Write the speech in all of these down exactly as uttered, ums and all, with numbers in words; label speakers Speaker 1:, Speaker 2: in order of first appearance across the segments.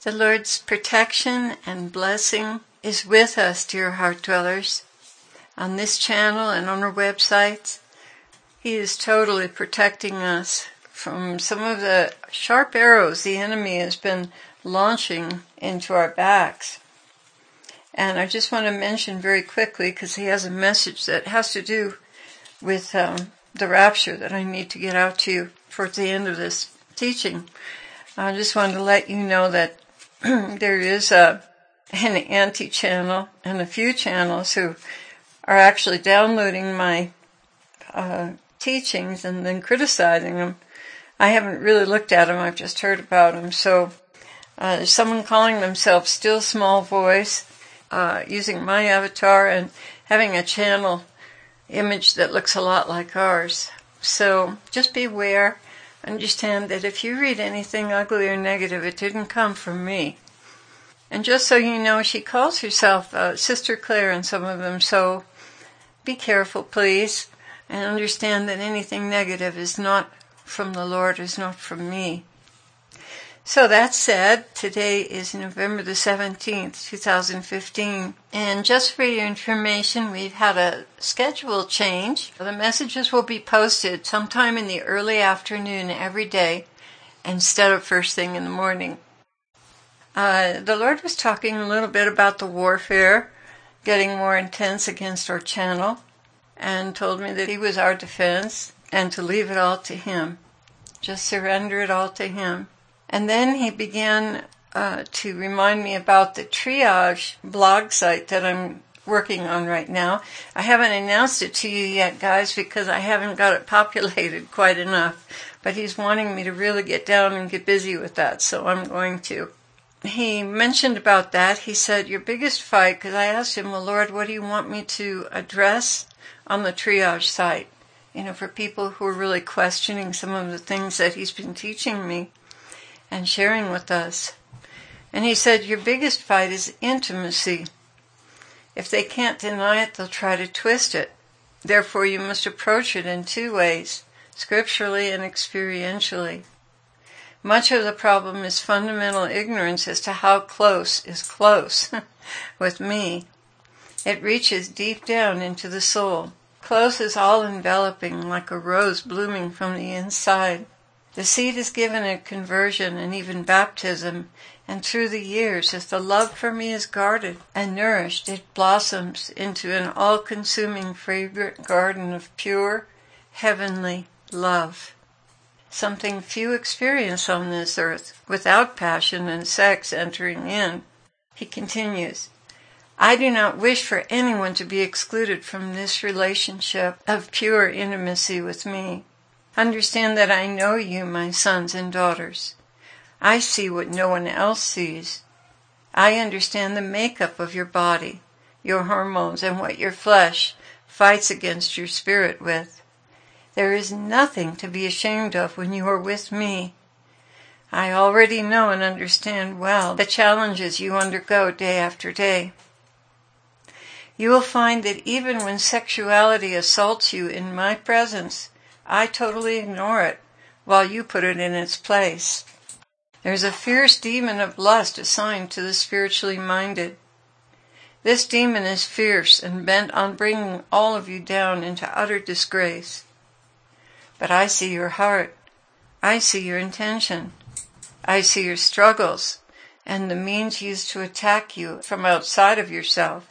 Speaker 1: The Lord's protection and blessing is with us, dear heart dwellers, on this channel and on our websites. He is totally protecting us from some of the sharp arrows the enemy has been launching into our backs. And I just want to mention very quickly, because he has a message that has to do with um, the rapture that I need to get out to you towards the end of this teaching. I just wanted to let you know that there is a, an anti-channel and a few channels who are actually downloading my uh, teachings and then criticizing them. I haven't really looked at them. I've just heard about them. So uh, there's someone calling themselves Still Small Voice, uh, using my avatar and having a channel image that looks a lot like ours. So just beware. Understand that if you read anything ugly or negative, it didn't come from me. And just so you know, she calls herself uh, Sister Claire in some of them, so be careful, please, and understand that anything negative is not from the Lord, is not from me. So that said, today is November the seventeenth, two thousand fifteen, and just for your information, we've had a schedule change. The messages will be posted sometime in the early afternoon every day instead of first thing in the morning. Uh, the Lord was talking a little bit about the warfare getting more intense against our channel, and told me that He was our defense and to leave it all to Him. Just surrender it all to Him. And then He began uh, to remind me about the Triage blog site that I'm working on right now. I haven't announced it to you yet, guys, because I haven't got it populated quite enough. But He's wanting me to really get down and get busy with that, so I'm going to. He mentioned about that. He said, your biggest fight, because I asked him, well, Lord, what do you want me to address on the Triage site? You know, for people who are really questioning some of the things that He's been teaching me and sharing with us. And he said, your biggest fight is intimacy. If they can't deny it, they'll try to twist it. Therefore, you must approach it in two ways, scripturally and experientially. Much of the problem is fundamental ignorance as to how close is close with me. It reaches deep down into the soul. Close is all-enveloping, like a rose blooming from the inside. The seed is given at conversion and even baptism, and through the years, as the love for me is guarded and nourished, it blossoms into an all-consuming fragrant garden of pure, heavenly love. Something few experience on this earth, without passion and sex entering in. He continues, I do not wish for anyone to be excluded from this relationship of pure intimacy with me. Understand that I know you, my sons and daughters. I see what no one else sees. I understand the makeup of your body, your hormones, and what your flesh fights against your spirit with. There is nothing to be ashamed of when you are with me. I already know and understand well the challenges you undergo day after day. You will find that even when sexuality assaults you in my presence, I totally ignore it while you put it in its place. There's a fierce demon of lust assigned to the spiritually minded. This demon is fierce and bent on bringing all of you down into utter disgrace. But I see your heart. I see your intention. I see your struggles and the means used to attack you from outside of yourself.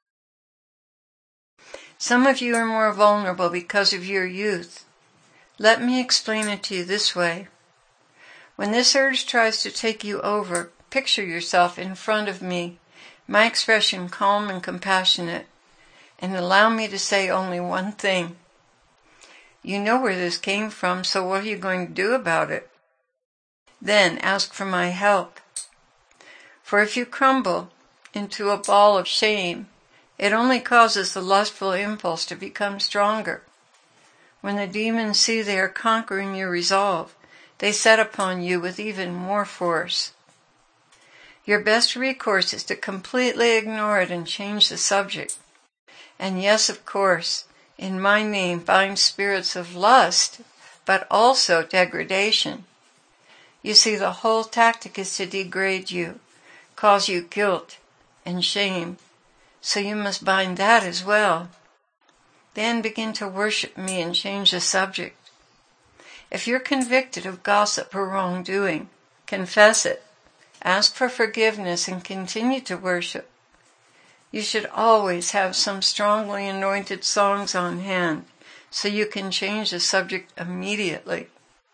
Speaker 1: Some of you are more vulnerable because of your youth. Let me explain it to you this way. When this urge tries to take you over, picture yourself in front of me, my expression calm and compassionate, and allow me to say only one thing. You know where this came from, so what are you going to do about it? Then ask for my help. For if you crumble into a ball of shame, it only causes the lustful impulse to become stronger. When the demons see they are conquering your resolve, they set upon you with even more force. Your best recourse is to completely ignore it and change the subject. And yes, of course, in my name bind spirits of lust, but also degradation. You see, the whole tactic is to degrade you, cause you guilt and shame. So you must bind that as well. Then begin to worship me and change the subject. If you're convicted of gossip or wrongdoing, confess it, ask for forgiveness, and continue to worship. You should always have some strongly anointed songs on hand so you can change the subject immediately.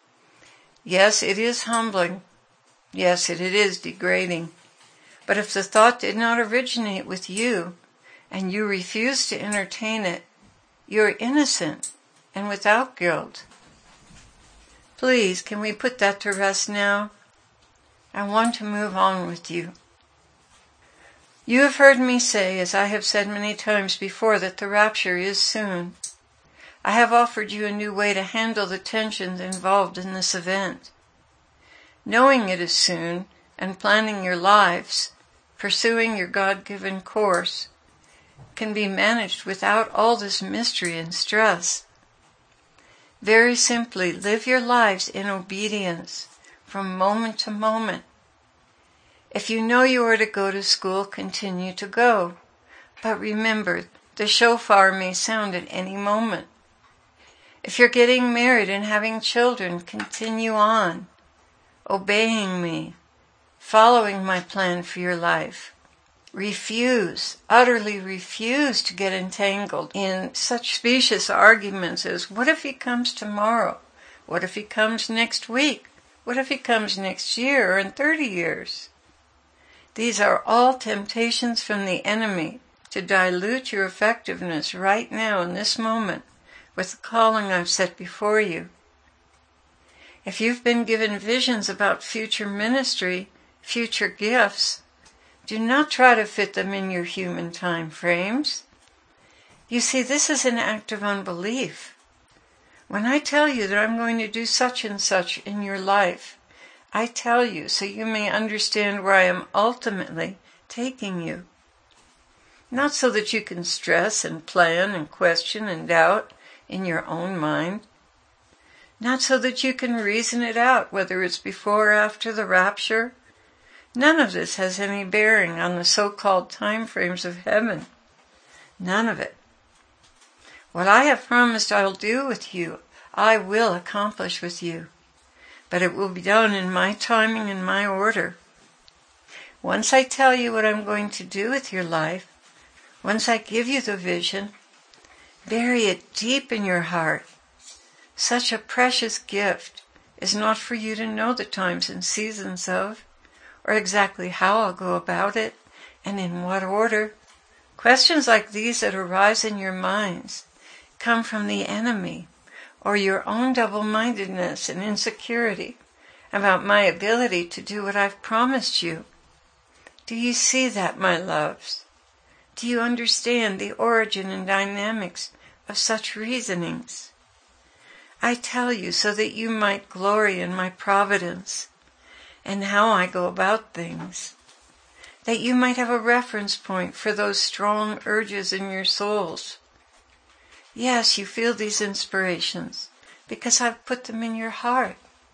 Speaker 1: Yes, it is humbling. Yes, it is degrading. But if the thought did not originate with you and you refuse to entertain it, you're innocent and without guilt. Please, can we put that to rest now? I want to move on with you. You have heard me say, as I have said many times before, that the rapture is soon. I have offered you a new way to handle the tensions involved in this event. Knowing it is soon and planning your lives, pursuing your God-given course, can be managed without all this mystery and stress. Very simply, live your lives in obedience from moment to moment. If you know you are to go to school, continue to go. But remember, the shofar may sound at any moment. If you're getting married and having children, continue on, obeying me, following my plan for your life. Refuse, utterly refuse to get entangled in such specious arguments as, what if he comes tomorrow? What if he comes next week? What if he comes next year or in thirty years? These are all temptations from the enemy to dilute your effectiveness right now in this moment with the calling I've set before you. If you've been given visions about future ministry, future gifts, do not try to fit them in your human time frames. You see, this is an act of unbelief. When I tell you that I'm going to do such and such in your life, I tell you so you may understand where I am ultimately taking you. Not so that you can stress and plan and question and doubt in your own mind. Not so that you can reason it out, whether it's before or after the rapture. None of this has any bearing on the so-called time frames of heaven. None of it. What I have promised I'll do with you, I will accomplish with you. But it will be done in my timing and my order. Once I tell you what I'm going to do with your life, once I give you the vision, bury it deep in your heart. Such a precious gift is not for you to know the times and seasons of, or exactly how I'll go about it, and in what order. Questions like these that arise in your minds come from the enemy, or your own double-mindedness and insecurity about my ability to do what I've promised you. Do you see that, my loves? Do you understand the origin and dynamics of such reasonings? I tell you so that you might glory in my providence and how I go about things, that you might have a reference point for those strong urges in your souls. Yes, you feel these inspirations because I've put them in your heart.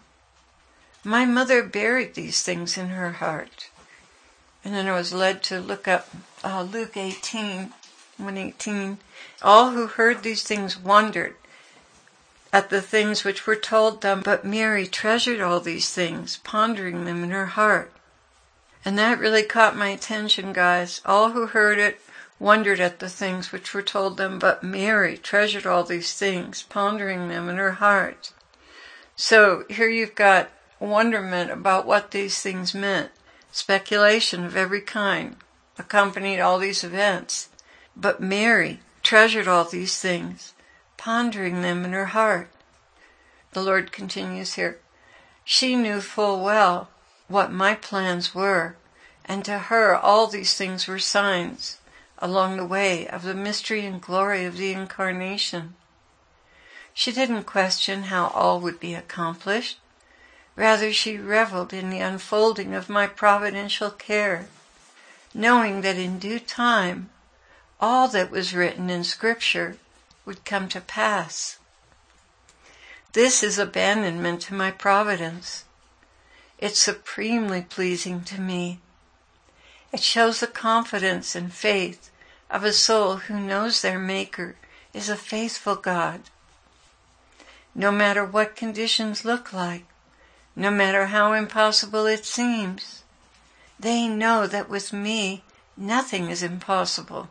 Speaker 1: My mother buried these things in her heart. And then I was led to look up uh, Luke eighteen, one eighteen. All who heard these things wondered at the things which were told them, but Mary treasured all these things, pondering them in her heart. And that really caught my attention, guys. All who heard it wondered at the things which were told them, but Mary treasured all these things, pondering them in her heart. So here you've got wonderment about what these things meant. Speculation of every kind accompanied all these events. But Mary treasured all these things, pondering them in her heart. The Lord continues here. She knew full well what my plans were, and to her all these things were signs along the way of the mystery and glory of the Incarnation. She didn't question how all would be accomplished. Rather, she reveled in the unfolding of my providential care, knowing that in due time, all that was written in Scripture would come to pass. This is abandonment to my providence. It's supremely pleasing to me. It shows the confidence and faith of a soul who knows their Maker is a faithful God. No matter what conditions look like, no matter how impossible it seems, they know that with me nothing is impossible.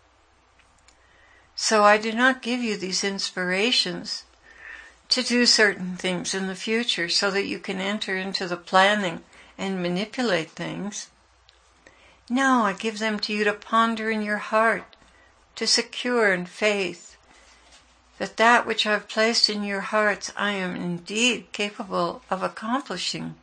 Speaker 1: So I do not give you these inspirations to do certain things in the future so that you can enter into the planning and manipulate things. No, I give them to you to ponder in your heart, to secure in faith that that which I have placed in your hearts I am indeed capable of accomplishing.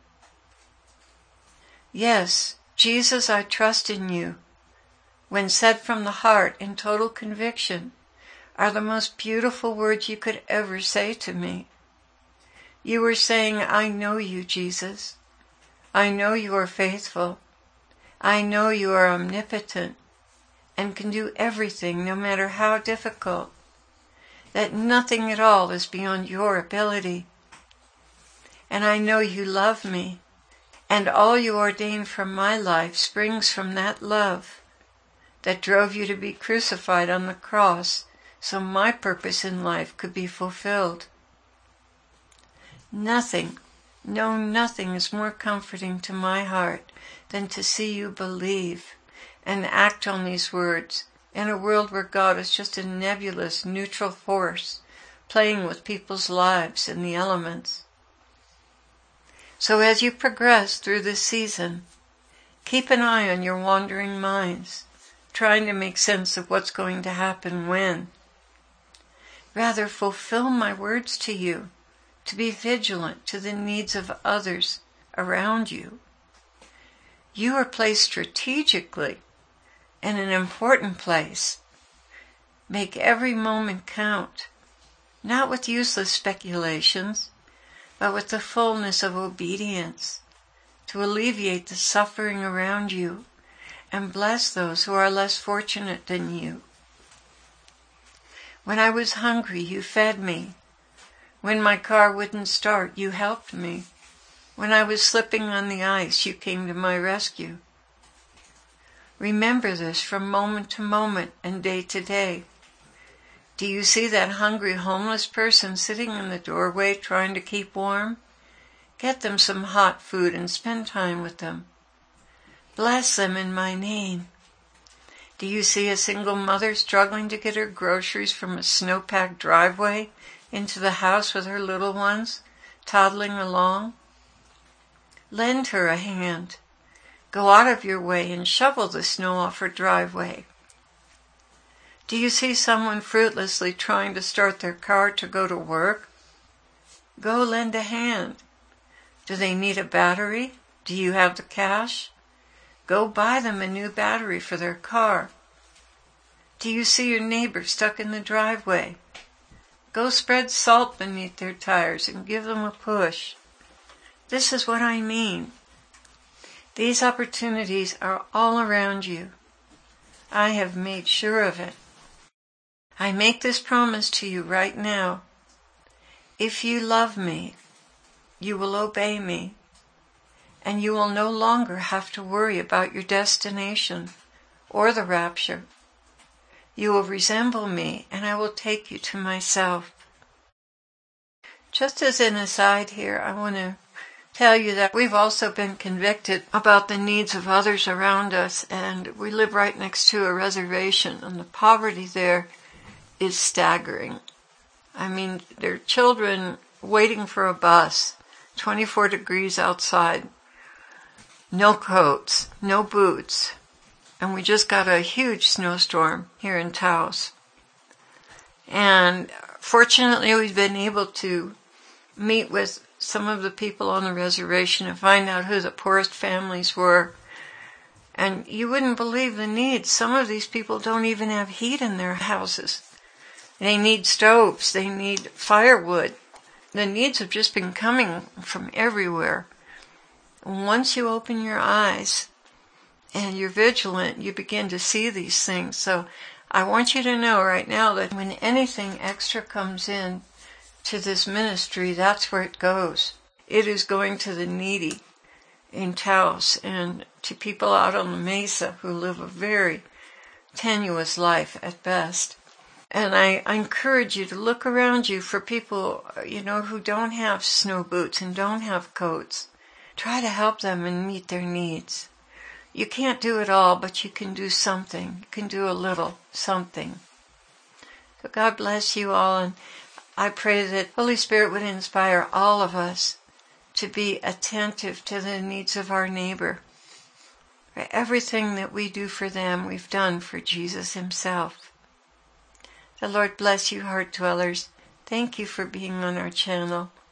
Speaker 1: Yes, Jesus, I trust in you, when said from the heart in total conviction, are the most beautiful words you could ever say to me. You were saying, I know you, Jesus. I know you are faithful. I know you are omnipotent and can do everything, no matter how difficult, that nothing at all is beyond your ability. And I know you love me, and all you ordained for my life springs from that love that drove you to be crucified on the cross so my purpose in life could be fulfilled. Nothing, no nothing is more comforting to my heart than to see you believe and act on these words in a world where God is just a nebulous, neutral force playing with people's lives and the elements. So as you progress through this season, keep an eye on your wandering minds, trying to make sense of what's going to happen when. Rather, fulfill my words to you, to be vigilant to the needs of others around you. You are placed strategically in an important place. Make every moment count, not with useless speculations, but with the fullness of obedience, to alleviate the suffering around you and bless those who are less fortunate than you. When I was hungry, you fed me. When my car wouldn't start, you helped me. When I was slipping on the ice, you came to my rescue. Remember this from moment to moment and day to day. Do you see that hungry homeless person sitting in the doorway trying to keep warm? Get them some hot food and spend time with them. Bless them in my name. Do you see a single mother struggling to get her groceries from a snow-packed driveway into the house with her little ones, toddling along? Lend her a hand. Go out of your way and shovel the snow off her driveway. Do you see someone fruitlessly trying to start their car to go to work? Go lend a hand. Do they need a battery? Do you have the cash? Go buy them a new battery for their car. Do you see your neighbor stuck in the driveway? Go spread salt beneath their tires and give them a push. This is what I mean. These opportunities are all around you. I have made sure of it. I make this promise to you right now. If you love me, you will obey me, and you will no longer have to worry about your destination or the rapture. You will resemble me, and I will take you to myself. Just as an aside here, I want to tell you that we've also been convicted about the needs of others around us, and we live right next to a reservation, and the poverty there is staggering. I mean, there are children waiting for a bus, twenty-four degrees outside, no coats, no boots, and we just got a huge snowstorm here in Taos. And fortunately, we've been able to meet with some of the people on the reservation and find out who the poorest families were. And you wouldn't believe the needs. Some of these people don't even have heat in their houses. They need stoves. They need firewood. The needs have just been coming from everywhere. Once you open your eyes and you're vigilant, you begin to see these things. So I want you to know right now that when anything extra comes in to this ministry, that's where it goes. It is going to the needy, in Taos and to people out on the mesa who live a very tenuous life at best. And I, I encourage you to look around you for people, you know, who don't have snow boots and don't have coats. Try to help them and meet their needs. You can't do it all, but you can do something. You can do a little something. So God bless you all, and I pray that Holy Spirit would inspire all of us to be attentive to the needs of our neighbor. Everything that we do for them, we've done for Jesus himself. The Lord bless you, heart dwellers. Thank you for being on our channel.